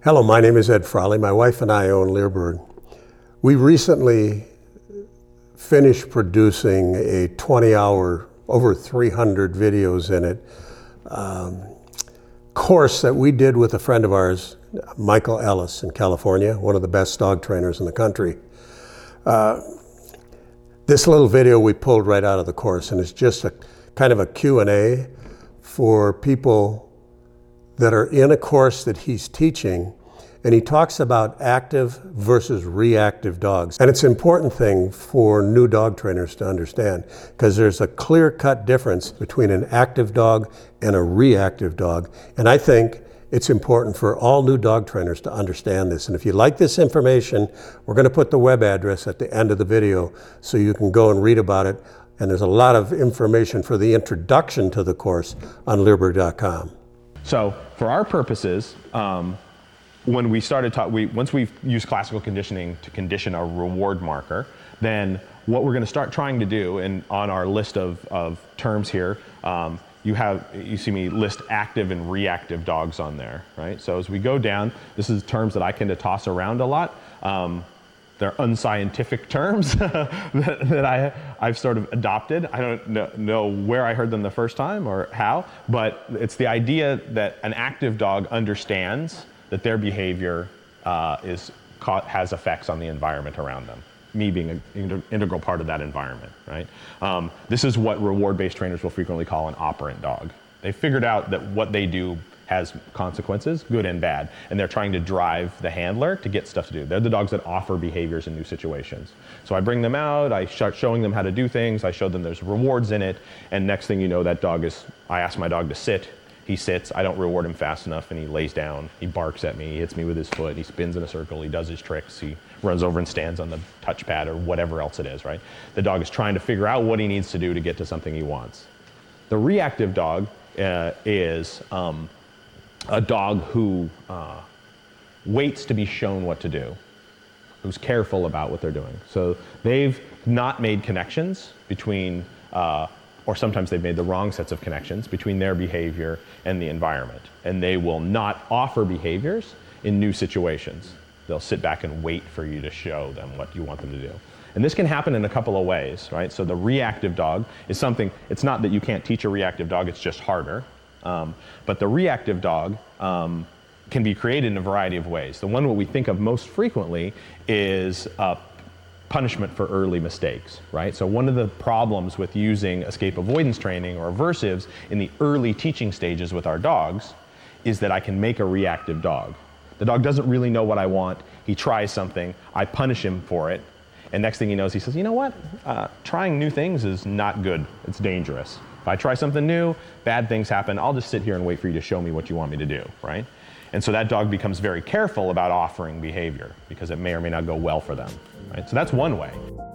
Hello, my name is Ed Frawley. My wife and I own Leerburg. We recently finished producing a 20-hour, over 300 videos in it, course that we did with a friend of ours, Michael Ellis in California, one of the best dog trainers in the country. This little video we pulled right out of the course, and it's just a kind of a Q&A for people that are in a course that he's teaching, and he talks about active versus reactive dogs. And it's an important thing for new dog trainers to understand, because there's a clear-cut difference between an active dog and a reactive dog. And I think it's important for all new dog trainers to understand this. And if you like this information, we're going to put the web address at the end of the video so you can go and read about it. And there's a lot of information for the introduction to the course on Leerburg.com. So for our purposes, when we started once we've used classical conditioning to condition a reward marker, then what we're going to start trying to do, and on our list of terms here, you see me list active and reactive dogs on there, right? So as we go down, this is terms that I tend to toss around a lot. They're unscientific terms that I've sort of adopted. I don't know where I heard them the first time or how, but it's the idea that an active dog understands that their behavior has effects on the environment around them, me being an integral part of that environment, right? This is what reward-based trainers will frequently call an operant dog. They figured out that what they do has consequences, good and bad, and they're trying to drive the handler to get stuff to do. They're the dogs that offer behaviors in new situations. So I bring them out, I start showing them how to do things, I show them there's rewards in it, and next thing you know, I ask my dog to sit, he sits, I don't reward him fast enough, and he lays down, he barks at me, he hits me with his foot, he spins in a circle, he does his tricks, he runs over and stands on the touchpad or whatever else it is, right? The dog is trying to figure out what he needs to do to get to something he wants. The reactive dog is a dog who waits to be shown what to do, who's careful about what they're doing. So they've not made connections between, or sometimes they've made the wrong sets of connections between their behavior and the environment. And they will not offer behaviors in new situations. They'll sit back and wait for you to show them what you want them to do. And this can happen in a couple of ways, right? So the reactive dog is something, it's not that you can't teach a reactive dog, it's just harder. But the reactive dog can be created in a variety of ways. The one what we think of most frequently is punishment for early mistakes, right? So one of the problems with using escape avoidance training or aversives in the early teaching stages with our dogs is that I can make a reactive dog. The dog doesn't really know what I want. He tries something, I punish him for it, and next thing he knows, he says, you know what? Trying new things is not good, it's dangerous. If I try something new, bad things happen, I'll just sit here and wait for you to show me what you want me to do, right? And so that dog becomes very careful about offering behavior because it may or may not go well for them, right? So that's one way.